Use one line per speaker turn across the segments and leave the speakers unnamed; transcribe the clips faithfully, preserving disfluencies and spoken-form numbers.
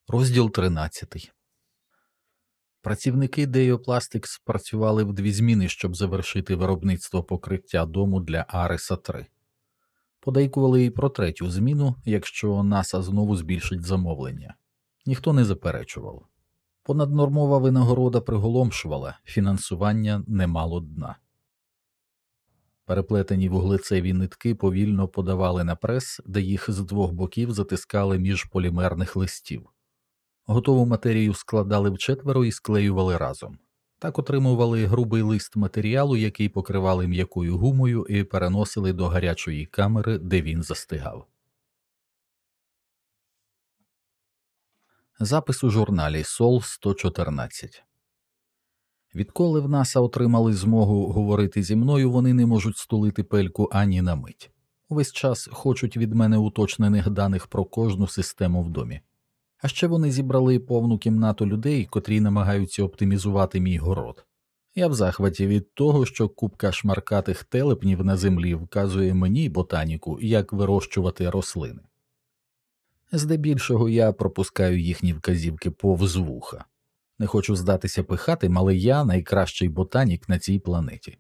Розділ тринадцятий. Працівники Деопластикс працювали в дві зміни, щоб завершити виробництво покриття дому для Ареса три. Подейкували і про третю зміну, якщо НАСА знову збільшить замовлення. Ніхто не заперечував. Понаднормова винагорода приголомшувала, фінансування не мало дна. Переплетені вуглецеві нитки повільно подавали на прес, де їх з двох боків затискали між полімерних листів. Готову матерію складали вчетверо і склеювали разом. Так отримували грубий лист матеріалу, який покривали м'якою гумою і переносили до гарячої камери, де він застигав. Запис у журналі Сол сто чотирнадцять. Відколи в НАСА отримали змогу говорити зі мною, вони не можуть стулити пельку ані на мить. Увесь час хочуть від мене уточнених даних про кожну систему в домі. А ще вони зібрали повну кімнату людей, котрі намагаються оптимізувати мій город. Я в захваті від того, що купка шмаркатих телепнів на землі вказує мені, ботаніку, як вирощувати рослини. Здебільшого я пропускаю їхні вказівки повз вуха. Не хочу здатися пихатим, але я найкращий ботанік на цій планеті.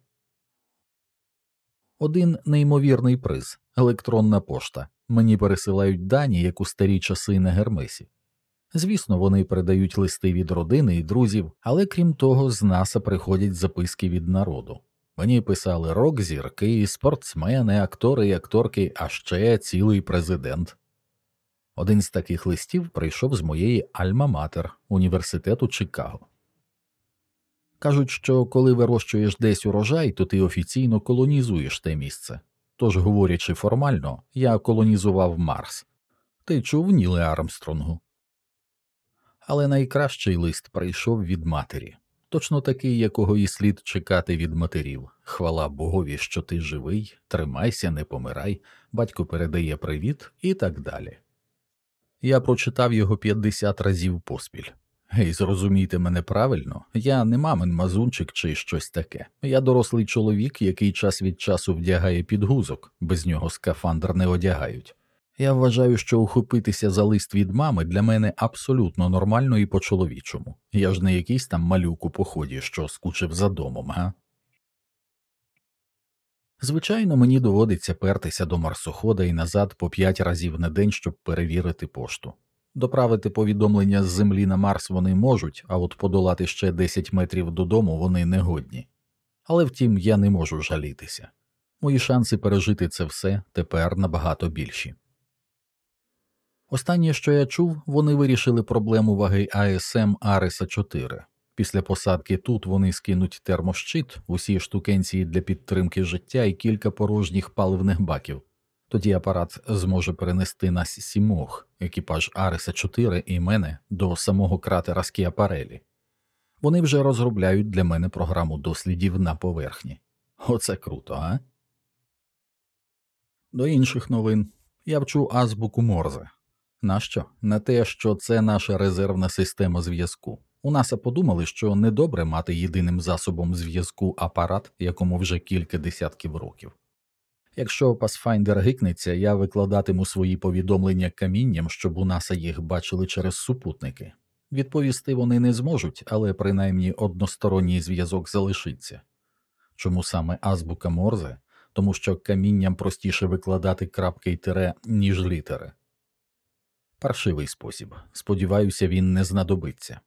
Один неймовірний приз – електронна пошта. Мені пересилають дані, як у старі часи на Гермесі. Звісно, вони передають листи від родини і друзів, але крім того, з НАСА приходять записки від народу. Мені писали рок-зірки, спортсмени, актори і акторки, а ще цілий президент. Один з таких листів прийшов з моєї Альма-Матер, університету Чикаго. Кажуть, що коли вирощуєш десь урожай, то ти офіційно колонізуєш те місце. Тож, говорячи формально, я колонізував Марс. Ти чув, Ніле Армстронгу? Але найкращий лист прийшов від матері. Точно такий, якого і слід чекати від матерів. Хвала Богові, що ти живий, тримайся, не помирай, батько передає привіт і так далі. Я прочитав його п'ятдесят разів поспіль. Гей, зрозумійте мене правильно, я не мамин мазунчик чи щось таке. Я дорослий чоловік, який час від часу вдягає підгузок, без нього скафандр не одягають. Я вважаю, що ухопитися за лист від мами для мене абсолютно нормально і по-чоловічому. Я ж не якийсь там малюк у поході, що скучив за домом, га? Звичайно, мені доводиться пертися до марсохода і назад по п'ять разів на день, щоб перевірити пошту. Доправити повідомлення з Землі на Марс вони можуть, а от подолати ще десять метрів додому вони не годні. Але втім, я не можу жалітися. Мої шанси пережити це все тепер набагато більші. Останнє, що я чув, вони вирішили проблему ваги А Ес Ем Ареса чотири. Після посадки тут вони скинуть термощит, усі штукенції для підтримки життя і кілька порожніх паливних баків. Тоді апарат зможе перенести нас сімох, екіпаж Ареса чотири і мене, до самого кратера Скіапарелі. Вони вже розробляють для мене програму дослідів на поверхні. Оце круто, а? До інших новин. Я вчу азбуку Морзе. Нащо? На те, що це наша резервна система зв'язку. У НАСА подумали, що недобре мати єдиним засобом зв'язку апарат, якому вже кілька десятків років. Якщо Pathfinder гикнеться, я викладатиму свої повідомлення камінням, щоб у НАСА їх бачили через супутники. Відповісти вони не зможуть, але принаймні односторонній зв'язок залишиться. Чому саме азбука Морзе? Тому що камінням простіше викладати крапки й тире, ніж літери. Паршивий спосіб. Сподіваюся, він не знадобиться.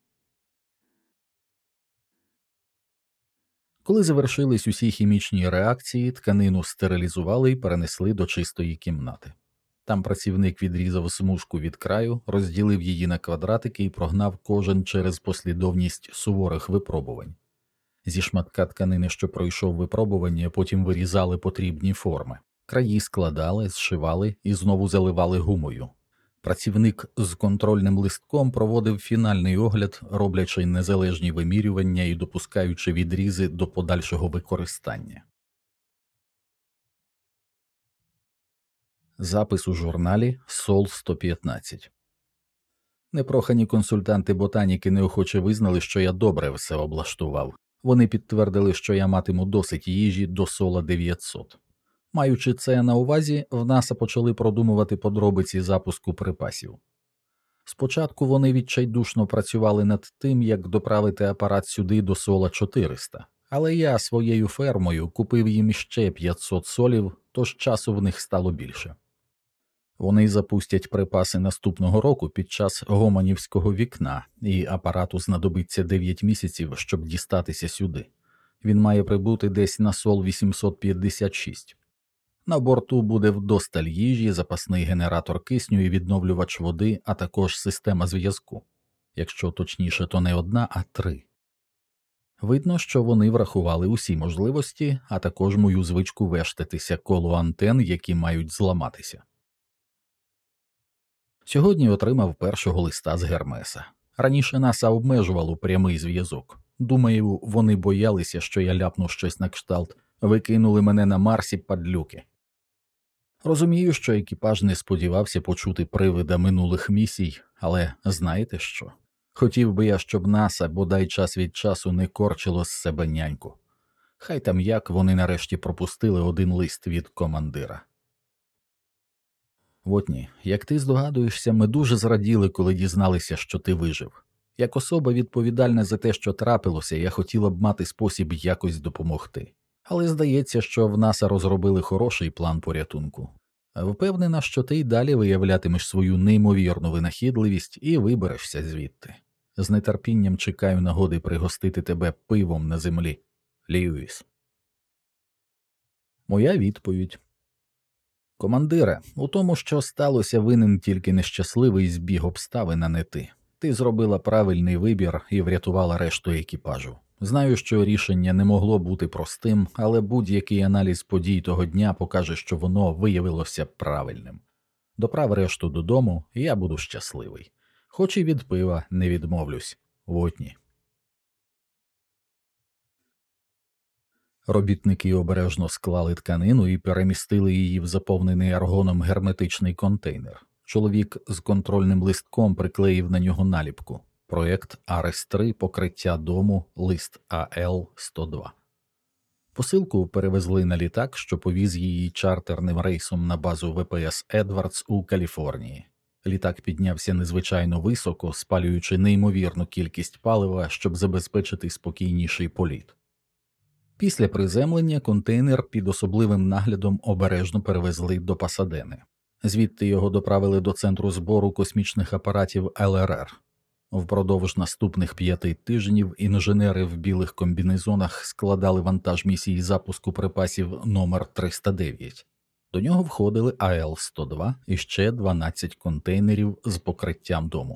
Коли завершились усі хімічні реакції, тканину стерилізували і перенесли до чистої кімнати. Там працівник відрізав смужку від краю, розділив її на квадратики і прогнав кожен через послідовність суворих випробувань. Зі шматка тканини, що пройшов випробування, потім вирізали потрібні форми. Краї складали, зшивали і знову заливали гумою. Працівник з контрольним листком проводив фінальний огляд, роблячи незалежні вимірювання і допускаючи відрізи до подальшого використання. Запис у журналі Сол сто п'ятнадцять. Непрохані консультанти ботаніки неохоче визнали, що я добре все облаштував. Вони підтвердили, що я матиму досить їжі до Сола дев'ятсот. Маючи це на увазі, в НАСА почали продумувати подробиці запуску припасів. Спочатку вони відчайдушно працювали над тим, як доправити апарат сюди до сола чотириста, але я своєю фермою купив їм іще п'ятсот солів, тож часу в них стало більше. Вони запустять припаси наступного року під час гоманівського вікна, і апарату знадобиться дев'ять місяців, щоб дістатися сюди. Він має прибути десь на сол вісімсот п'ятдесят шість. На борту буде вдосталь їжі, запасний генератор кисню і відновлювач води, а також система зв'язку. Якщо точніше, то не одна, а три. Видно, що вони врахували усі можливості, а також мою звичку вештатися коло антен, які мають зламатися. Сьогодні отримав першого листа з Гермеса. Раніше НАСА обмежувало прямий зв'язок. Думаю, вони боялися, що я ляпну щось на кшталт «викинули мене на Марсі, падлюки». Розумію, що екіпаж не сподівався почути привида минулих місій, але знаєте що? Хотів би я, щоб НАСА бодай час від часу не корчило з себе няньку. Хай там як вони нарешті пропустили один лист від командира. Вотні, як ти здогадуєшся, ми дуже зраділи, коли дізналися, що ти вижив. Як особа відповідальна за те, що трапилося, я хотіла б мати спосіб якось допомогти. Але здається, що в НАСА розробили хороший план порятунку. Впевнена, що ти й далі виявлятимеш свою неймовірну винахідливість і виберешся звідти. З нетерпінням чекаю нагоди пригостити тебе пивом на землі. Льюіс. Моя відповідь. Командире, у тому, що сталося, винен тільки нещасливий збіг обставин, а не ти. Ти зробила правильний вибір і врятувала решту екіпажу. Знаю, що рішення не могло бути простим, але будь-який аналіз подій того дня покаже, що воно виявилося правильним. Доправ решту додому, і я буду щасливий. Хоч і від пива не відмовлюсь. Вотні. Робітники обережно склали тканину і перемістили її в заповнений аргоном герметичний контейнер. Чоловік з контрольним листком приклеїв на нього наліпку. Проєкт Арес три покриття дому, лист А Л сто два. Посилку перевезли на літак, що повіз її чартерним рейсом на базу В П С Едвардс у Каліфорнії. Літак піднявся незвичайно високо, спалюючи неймовірну кількість палива, щоб забезпечити спокійніший політ. Після приземлення контейнер під особливим наглядом обережно перевезли до Пасадени. Звідти його доправили до центру збору космічних апаратів Л Р Р. Впродовж наступних п'яти тижнів інженери в білих комбінезонах складали вантаж місії запуску припасів номер триста дев'ять. До нього входили А Л сто два і ще дванадцять контейнерів з покриттям дому.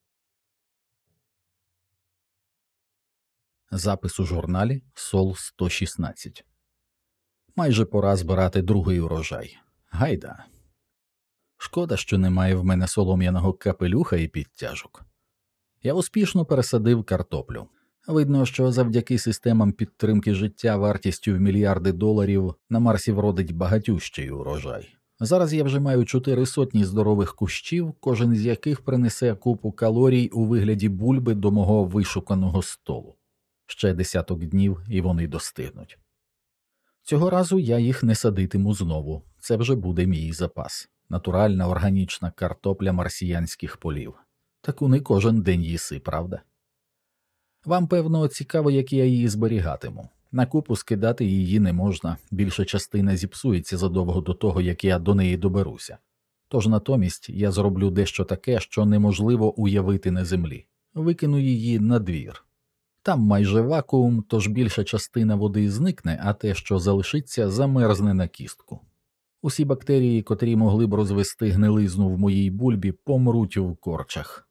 Запис у журналі Сол сто шістнадцять. Майже пора збирати другий урожай. Гайда. Шкода, що немає в мене солом'яного капелюха і підтяжок. Я успішно пересадив картоплю. Видно, що завдяки системам підтримки життя вартістю в мільярди доларів на Марсі вродить багатющий урожай. Зараз я вже маю чотири сотні здорових кущів, кожен з яких принесе купу калорій у вигляді бульби до мого вишуканого столу. Ще десяток днів, і вони достигнуть. Цього разу я їх не садитиму знову. Це вже буде мій запас. Натуральна органічна картопля марсіянських полів. Таку не кожен день їси, правда? Вам, певно, цікаво, як я її зберігатиму. На купу скидати її не можна, більша частина зіпсується задовго до того, як я до неї доберуся. Тож натомість я зроблю дещо таке, що неможливо уявити на землі. Викину її на двір. Там майже вакуум, тож більша частина води зникне, а те, що залишиться, замерзне на кістку. Усі бактерії, котрі могли б розвести гнилизну в моїй бульбі, помруть у корчах.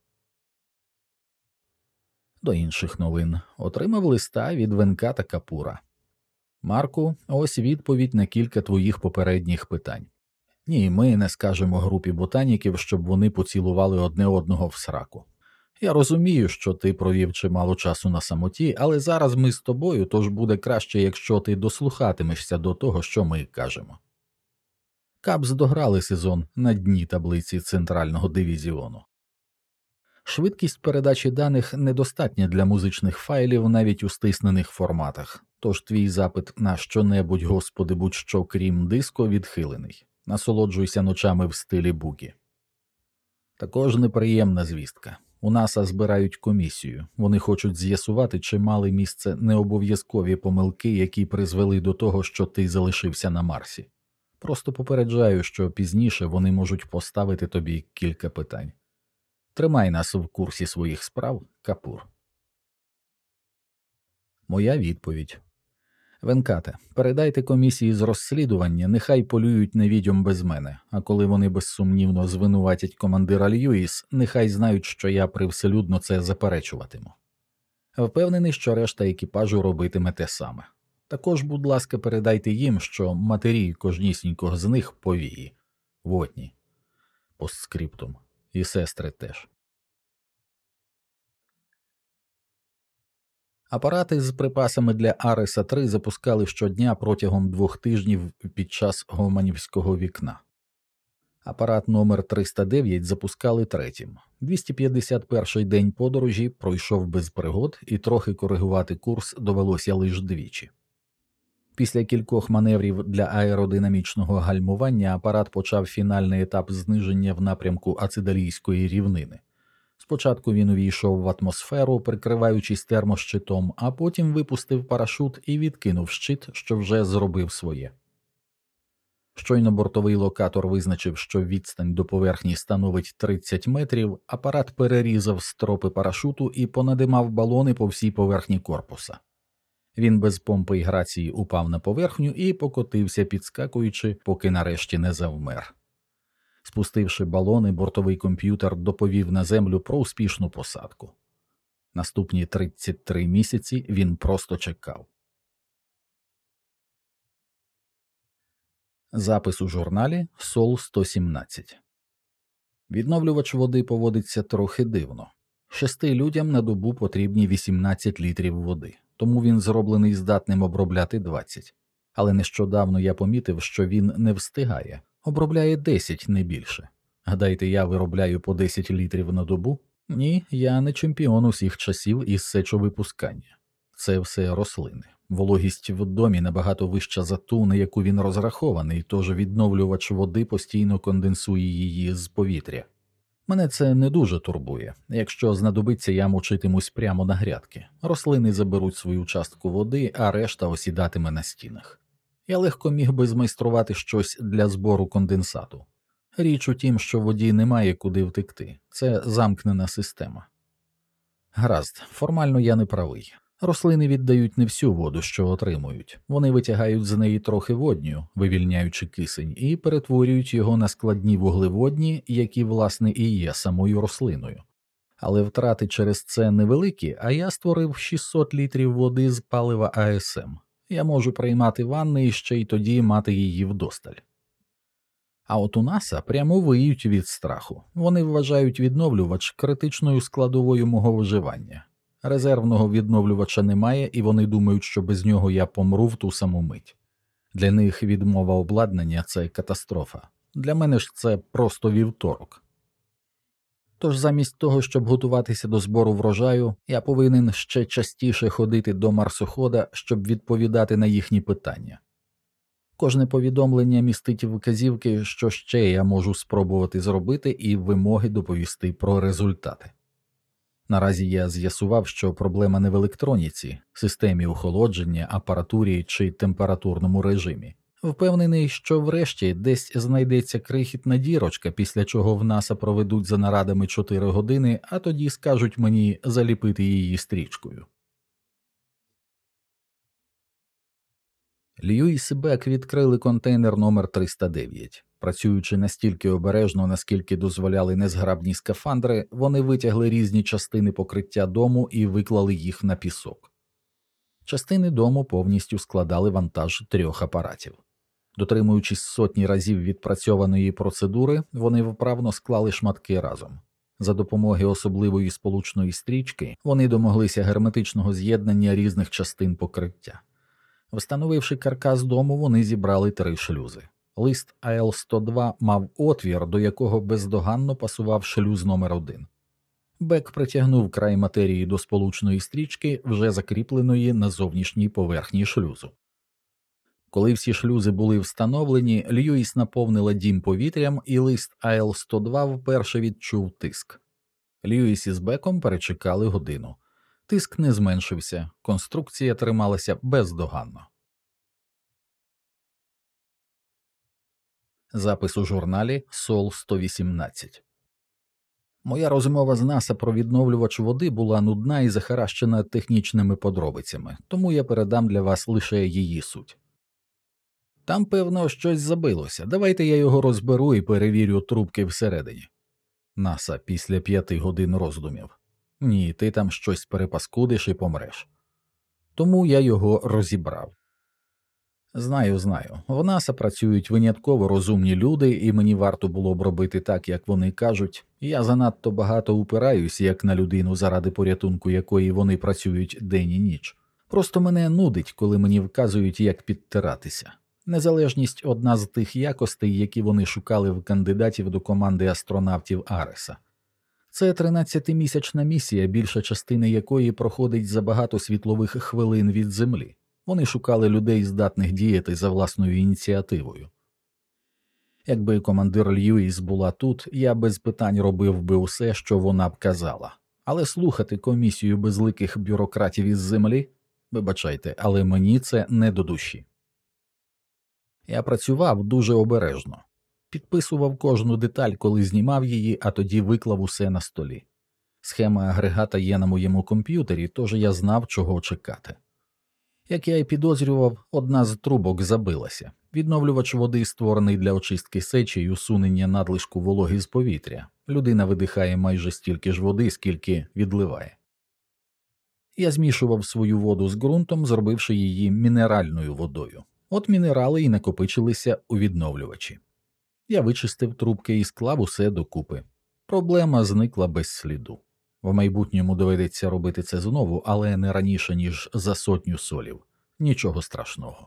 До інших новин. Отримав листа від Венката Капура. Марку, ось відповідь на кілька твоїх попередніх питань. Ні, ми не скажемо групі ботаніків, щоб вони поцілували одне одного в сраку. Я розумію, що ти провів чимало часу на самоті, але зараз ми з тобою, тож буде краще, якщо ти дослухатимешся до того, що ми кажемо. Кабс дограли сезон на дні таблиці центрального дивізіону. Швидкість передачі даних недостатня для музичних файлів навіть у стиснених форматах, тож твій запит на що-небудь, господи, будь-що крім диско відхилений. Насолоджуйся ночами в стилі бугі. Також неприємна звістка. У НАСА збирають комісію. Вони хочуть з'ясувати, чи мали місце необов'язкові помилки, які призвели до того, що ти залишився на Марсі. Просто попереджаю, що пізніше вони можуть поставити тобі кілька питань. Тримай нас в курсі своїх справ, Капур. Моя відповідь. Венкате, передайте комісії з розслідування, нехай полюють невідьом без мене, а коли вони безсумнівно звинуватять командира Льюіс, нехай знають, що я привселюдно це заперечуватиму. Впевнений, що решта екіпажу робитиме те саме. Також, будь ласка, передайте їм, що матері кожнісінького з них повії. Вотні. Постскриптум. І сестри теж. Апарати з припасами для Ареса три запускали щодня протягом двох тижнів під час Гоманівського вікна. Апарат номер триста дев'ять запускали третім. двісті п'ятдесят перший день подорожі пройшов без пригод, і трохи коригувати курс довелося лише двічі. Після кількох маневрів для аеродинамічного гальмування апарат почав фінальний етап зниження в напрямку Ацидалійської рівнини. Спочатку він увійшов в атмосферу, прикриваючись термощитом, а потім випустив парашут і відкинув щит, що вже зробив своє. Щойно бортовий локатор визначив, що відстань до поверхні становить тридцять метрів, апарат перерізав стропи парашуту і понадимав балони по всій поверхні корпуса. Він без помпи й грації упав на поверхню і покотився, підскакуючи, поки нарешті не завмер. Спустивши балони, бортовий комп'ютер доповів на землю про успішну посадку. Наступні тридцять три місяці він просто чекав. Запис у журналі Сол сто сімнадцять. Відновлювач води поводиться трохи дивно. Шести людям на добу потрібні вісімнадцять літрів води, тому він зроблений здатним обробляти двадцять. Але нещодавно я помітив, що він не встигає. Обробляє десять, не більше. Гадаєте, я виробляю по десять літрів на добу? Ні, я не чемпіон усіх часів із сечовипускання. Це все рослини. Вологість в домі набагато вища за ту, на яку він розрахований, тож відновлювач води постійно конденсує її з повітря. Мене це не дуже турбує. Якщо знадобиться, я мочитимусь прямо на грядки. Рослини заберуть свою частку води, а решта осідатиме на стінах. Я легко міг би змайструвати щось для збору конденсату. Річ у тім, що воді немає куди втекти. Це замкнена система. Гаразд, формально я не правий. Рослини віддають не всю воду, що отримують. Вони витягають з неї трохи водню, вивільняючи кисень, і перетворюють його на складні вуглеводні, які, власне, і є самою рослиною. Але втрати через це невеликі, а я створив шістсот літрів води з палива А С М. Я можу приймати ванни і ще й тоді мати її вдосталь. А от у НАСА прямо виють від страху. Вони вважають відновлювач критичною складовою мого виживання. Резервного відновлювача немає, і вони думають, що без нього я помру в ту саму мить. Для них відмова обладнання – це катастрофа. Для мене ж це просто вівторок. Тож замість того, щоб готуватися до збору врожаю, я повинен ще частіше ходити до марсохода, щоб відповідати на їхні питання. Кожне повідомлення містить вказівки, що ще я можу спробувати зробити, і вимоги доповісти про результати. Наразі я з'ясував, що проблема не в електроніці, системі охолодження, апаратурі чи температурному режимі. Впевнений, що врешті десь знайдеться крихітна дірочка, після чого в НАСА проведуть за нарадами чотири години, а тоді скажуть мені заліпити її стрічкою. Льюіс і Бек відкрили контейнер номер триста дев'ять. Працюючи настільки обережно, наскільки дозволяли незграбні скафандри, вони витягли різні частини покриття дому і виклали їх на пісок. Частини дому повністю складали вантаж трьох апаратів. Дотримуючись сотні разів відпрацьованої процедури, вони вправно склали шматки разом. За допомогою особливої сполучної стрічки вони домоглися герметичного з'єднання різних частин покриття. Встановивши каркас дому, вони зібрали три шлюзи. Лист А Л сто два мав отвір, до якого бездоганно пасував шлюз номер один. Бек притягнув край матерії до сполучної стрічки, вже закріпленої на зовнішній поверхні шлюзу. Коли всі шлюзи були встановлені, Льюіс наповнила дім повітрям, і лист А Л сто два вперше відчув тиск. Льюіс із Беком перечекали годину. Тиск не зменшився, конструкція трималася бездоганно. Запис у журналі Сол сто вісімнадцять. Моя розмова з НАСА про відновлювач води була нудна і захаращена технічними подробицями, тому я передам для вас лише її суть. Там, певно, щось забилося. Давайте я його розберу і перевірю трубки всередині. НАСА після п'яти годин роздумів. Ні, ти там щось перепаскудиш і помреш. Тому я його розібрав. Знаю, знаю. В НАСА працюють винятково розумні люди, і мені варто було б робити так, як вони кажуть. Я занадто багато упираюсь, як на людину, заради порятунку якої вони працюють день і ніч. Просто мене нудить, коли мені вказують, як підтиратися. Незалежність – одна з тих якостей, які вони шукали в кандидатів до команди астронавтів Ареса. Це тринадцятимісячна місія, більша частина якої проходить за багато світлових хвилин від Землі. Вони шукали людей, здатних діяти за власною ініціативою. Якби командир Льюіс була тут, я без питань робив би усе, що вона б казала. Але слухати комісію безликих бюрократів із Землі? Вибачайте, але мені це не до душі. Я працював дуже обережно. Підписував кожну деталь, коли знімав її, а тоді виклав усе на столі. Схема агрегата є на моєму комп'ютері, тож я знав, чого чекати. Як я й підозрював, одна з трубок забилася. Відновлювач води створений для очистки сечі й усунення надлишку вологи з повітря. Людина видихає майже стільки ж води, скільки відливає. Я змішував свою воду з ґрунтом, зробивши її мінеральною водою. От мінерали і накопичилися у відновлювачі. Я вичистив трубки і склав усе докупи. Проблема зникла без сліду. В майбутньому доведеться робити це знову, але не раніше, ніж за сотню солів. Нічого страшного.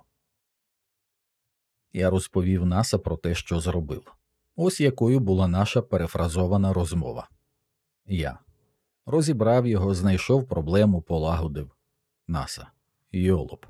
Я розповів НАСА про те, що зробив. Ось якою була наша перефразована розмова. Я. Розібрав його, знайшов проблему, полагодив. НАСА. Йолоп.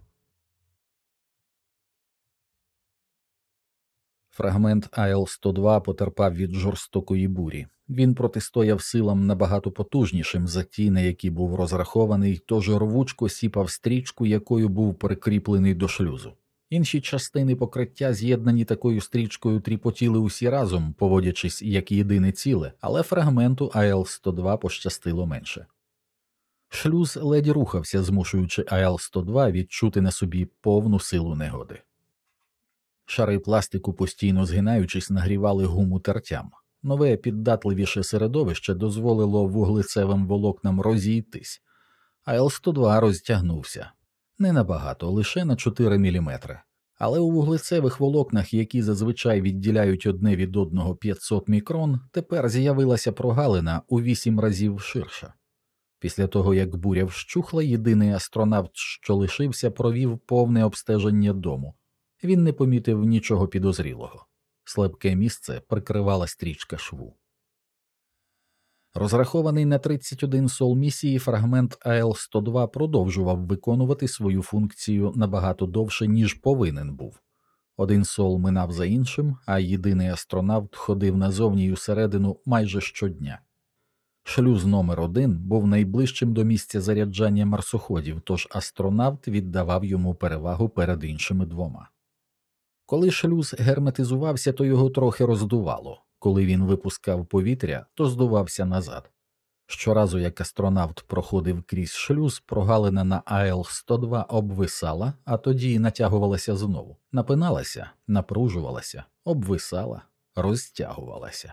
Фрагмент А Л сто два потерпав від жорстокої бурі. Він протистояв силам набагато потужнішим за ті, на які був розрахований, тож рвучко сіпав стрічку, якою був прикріплений до шлюзу. Інші частини покриття, з'єднані такою стрічкою, тріпотіли усі разом, поводячись як єдине ціле, але фрагменту А Л сто два пощастило менше. Шлюз ледь рухався, змушуючи А Л сто два відчути на собі повну силу негоди. Шари пластику, постійно згинаючись, нагрівали гуму тертям. Нове піддатливіше середовище дозволило вуглецевим волокнам розійтись. А Л сто два розтягнувся. Не набагато, лише на чотири міліметри. Але у вуглецевих волокнах, які зазвичай відділяють одне від одного п'ятсот мікрон, тепер з'явилася прогалина у вісім разів ширша. Після того, як буря вщухла, єдиний астронавт, що лишився, провів повне обстеження дому. Він не помітив нічого підозрілого. Слабке місце прикривала стрічка шву. Розрахований на тридцять один сол місії, фрагмент А Л сто два продовжував виконувати свою функцію набагато довше, ніж повинен був. Один сол минав за іншим, а єдиний астронавт ходив назовні й усередину майже щодня. Шлюз номер один був найближчим до місця заряджання марсоходів, тож астронавт віддавав йому перевагу перед іншими двома. Коли шлюз герметизувався, то його трохи роздувало. Коли він випускав повітря, то здувався назад. Щоразу, як астронавт проходив крізь шлюз, прогалина на А Л сто два обвисала, а тоді натягувалася знову. Напиналася, напружувалася, обвисала, розтягувалася.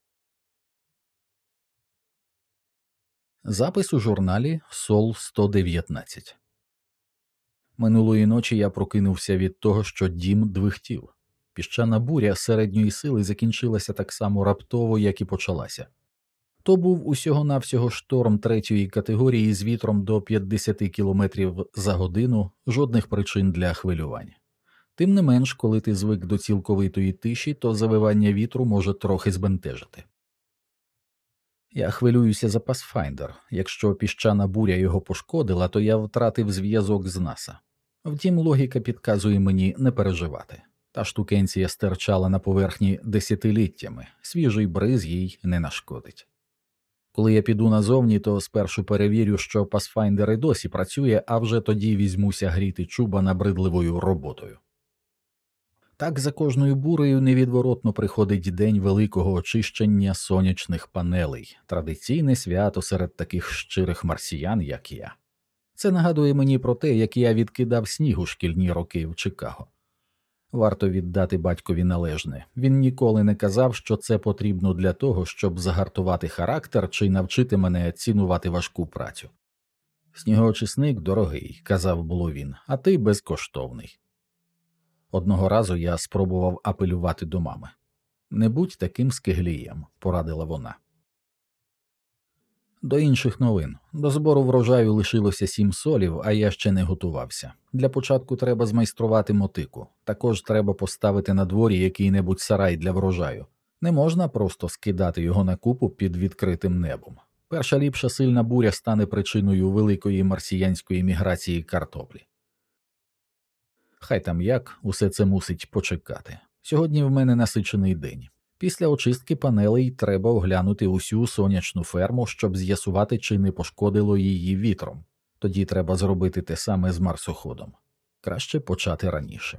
Запис у журналі Сол сто дев'ятнадцять. Минулої ночі я прокинувся від того, що дім двихтів. Піщана буря середньої сили закінчилася так само раптово, як і почалася. То був усього-навсього шторм третьої категорії з вітром до п'ятдесят кілометрів за годину, жодних причин для хвилювань. Тим не менш, коли ти звик до цілковитої тиші, то завивання вітру може трохи збентежити. Я хвилююся за Pathfinder. Якщо піщана буря його пошкодила, то я втратив зв'язок з НАСА. Втім, логіка підказує мені не переживати. Та штукенція стирчала на поверхні десятиліттями, свіжий бриз їй не нашкодить. Коли я піду назовні, то спершу перевірю, що Pathfinder і досі працює, а вже тоді візьмуся гріти чуба набридливою роботою. Так за кожною бурею невідворотно приходить день великого очищення сонячних панелей, традиційне свято серед таких щирих марсіян, як я. Це нагадує мені про те, як я відкидав сніг у шкільні роки в Чикаго. Варто віддати батькові належне. Він ніколи не казав, що це потрібно для того, щоб загартувати характер чи навчити мене цінувати важку працю. «Снігоочисник дорогий», – казав було він, – «а ти безкоштовний». Одного разу я спробував апелювати до мами. «Не будь таким скиглієм», – порадила вона. До інших новин. До збору врожаю лишилося сім солів, а я ще не готувався. Для початку треба змайструвати мотику. Також треба поставити на дворі який-небудь сарай для врожаю. Не можна просто скидати його на купу під відкритим небом. Перша ліпша сильна буря стане причиною великої марсіянської міграції картоплі. Хай там як, усе це мусить почекати. Сьогодні в мене насичений день. Після очистки панелей треба оглянути усю сонячну ферму, щоб з'ясувати, чи не пошкодило її вітром. Тоді треба зробити те саме з марсоходом. Краще почати раніше.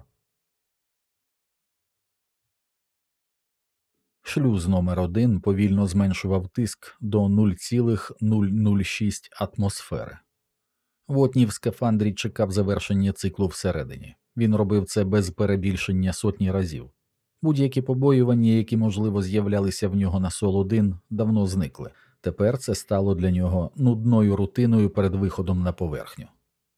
Шлюз номер один повільно зменшував тиск до нуль цілих нуль нуль шість атмосфери. Вотні в скафандрі чекав завершення циклу всередині. Він робив це без перебільшення сотні разів. Будь-які побоювання, які, можливо, з'являлися в нього на Сол один, давно зникли. Тепер це стало для нього нудною рутиною перед виходом на поверхню.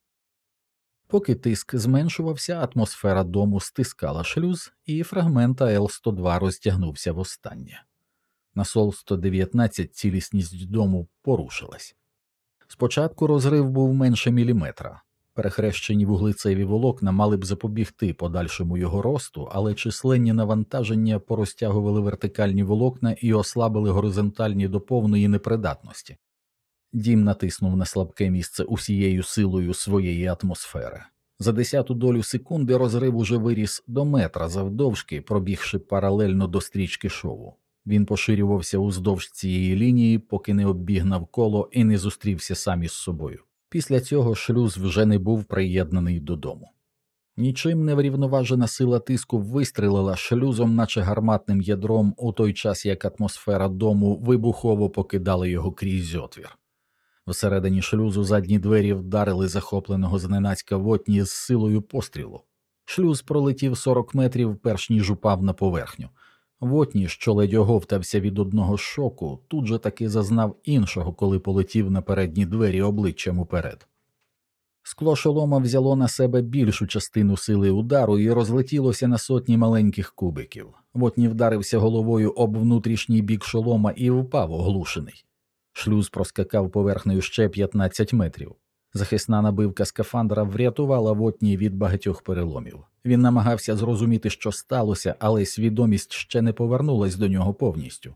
Поки тиск зменшувався, атмосфера дому стискала шлюз, і фрагмент А Л сто два розтягнувся востаннє. На Сол сто дев'ятнадцять цілісність дому порушилась. Спочатку розрив був менше міліметра. Перехрещені вуглецеві волокна мали б запобігти подальшому його росту, але численні навантаження порозтягували вертикальні волокна і ослабили горизонтальні до повної непридатності. Дім натиснув на слабке місце усією силою своєї атмосфери. За десяту долю секунди розрив уже виріс до метра завдовжки, пробігши паралельно до стрічки шову. Він поширювався уздовж цієї лінії, поки не оббіг навколо і не зустрівся сам із собою. Після цього шлюз вже не був приєднаний додому. Нічим не врівноважена сила тиску вистрілила шлюзом, наче гарматним ядром, у той час як атмосфера дому вибухово покидала його крізь отвір. Всередині шлюзу задні двері вдарили захопленого зненацька Вотні з силою пострілу. Шлюз пролетів сорок метрів, перш ніж упав на поверхню. Вотні, що ледь оговтався від одного шоку, тут же таки зазнав іншого, коли полетів на передні двері обличчям уперед. Скло шолома взяло на себе більшу частину сили удару і розлетілося на сотні маленьких кубиків. Вотні вдарився головою об внутрішній бік шолома і впав оглушений. Шлюз проскакав поверхнею ще п'ятнадцять метрів. Захисна набивка скафандра врятувала Вотні від багатьох переломів. Він намагався зрозуміти, що сталося, але свідомість ще не повернулась до нього повністю.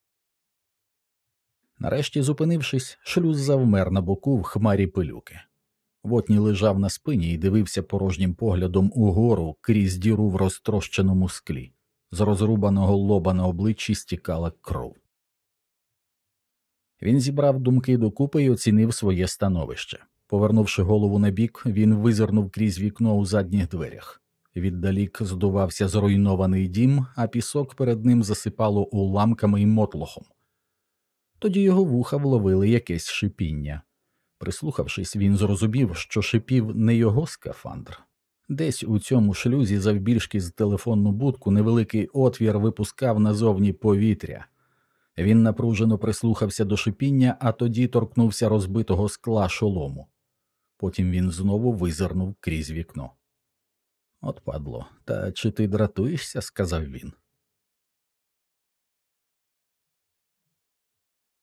Нарешті, зупинившись, шлюз завмер на боку в хмарі пилюки. Вотні лежав на спині і дивився порожнім поглядом угору крізь діру в розтрощеному склі. З розрубаного лоба на обличчі стікала кров. Він зібрав думки докупи і оцінив своє становище. Повернувши голову на бік, він визирнув крізь вікно у задніх дверях. Віддалік здувався зруйнований дім, а пісок перед ним засипало уламками й мотлохом. Тоді його вуха вловили якесь шипіння. Прислухавшись, він зрозумів, що шипів не його скафандр. Десь у цьому шлюзі завбільшки з телефонну будку невеликий отвір випускав назовні повітря. Він напружено прислухався до шипіння, а тоді торкнувся розбитого скла шолому. Потім він знову визирнув крізь вікно. «От падло, та чи ти дратуєшся?» – сказав він.